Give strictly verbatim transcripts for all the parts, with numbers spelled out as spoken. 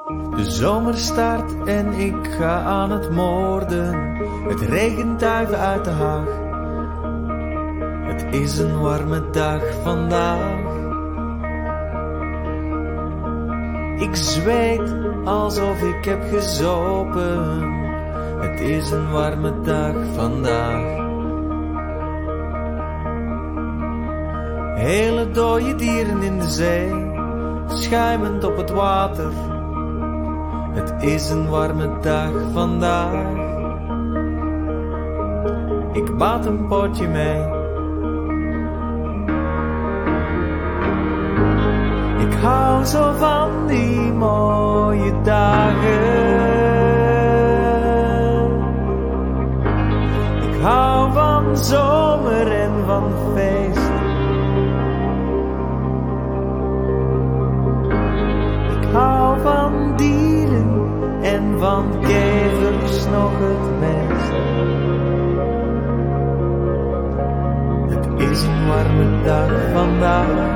De zomer start en ik ga aan het moorden. Het regent duiven uit de haag. Het is een warme dag vandaag. Ik zweet alsof ik heb gezopen. Het is een warme dag vandaag. Hele dode dieren in de zee, schuimend op het water. Het is een warme dag vandaag. Ik baat een potje mee. Ik hou zo van die mooie dagen. Ik hou van zomer en van feest. Ik hou van dieren en van kevers nog het meest. Het is een warme dag vandaag.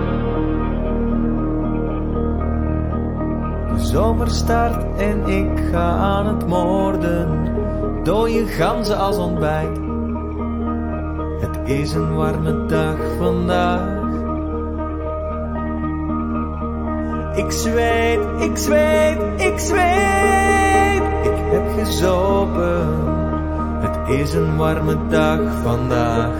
De zomer start en ik ga aan het moorden. Dode ganzen als ontbijt. Het is een warme dag vandaag. Ik zweet, ik zweet, ik zweet. Ik heb gezopen. Het is een warme dag vandaag.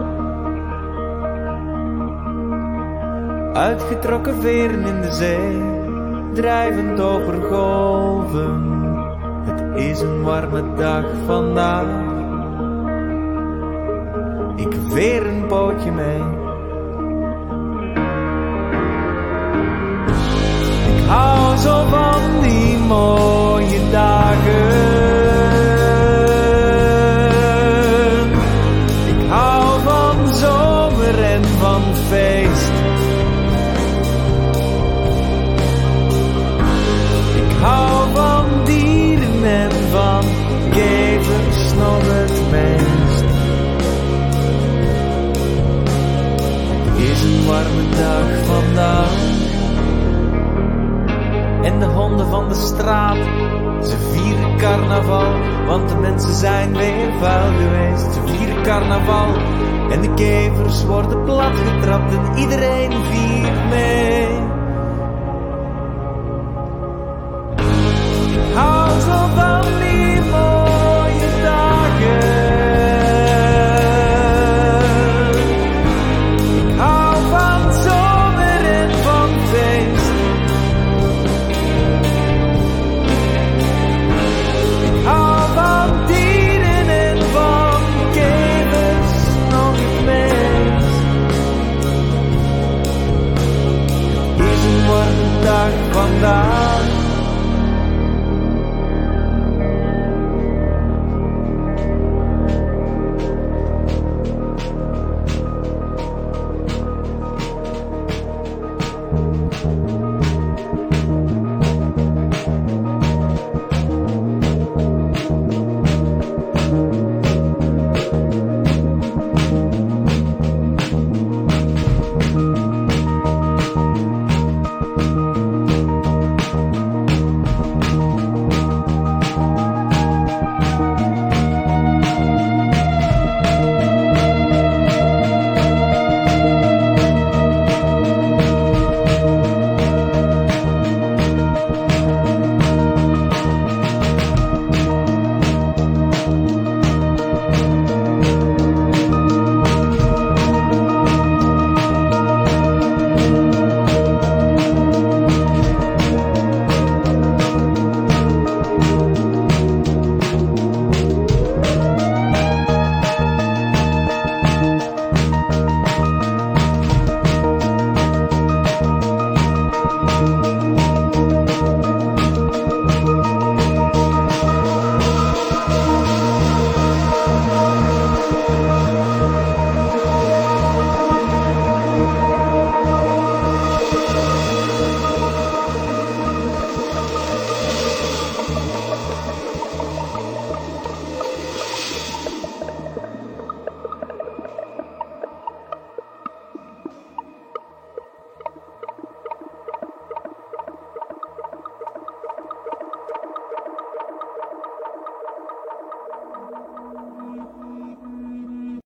Uitgetrokken veren in de zee, drijvend over golven. Het is een warme dag vandaag. Ik veer een pootje mee. Ik hou zo van die mooie dagen. Ik hou van zomer en van feest. Ik hou van dieren en van kevers nog het meest. Het is een warme dag vandaag. En de honden van de straat, ze vieren carnaval, want de mensen zijn weer vuil geweest. Ze vieren carnaval en de kevers worden platgetrapt en iedereen viert mee. Ik hou zo van die mooie dagen. Ik hou van zomer en van feest. Ik hou van dieren en van kevers nog het meest. Het is een warme dag vandaag.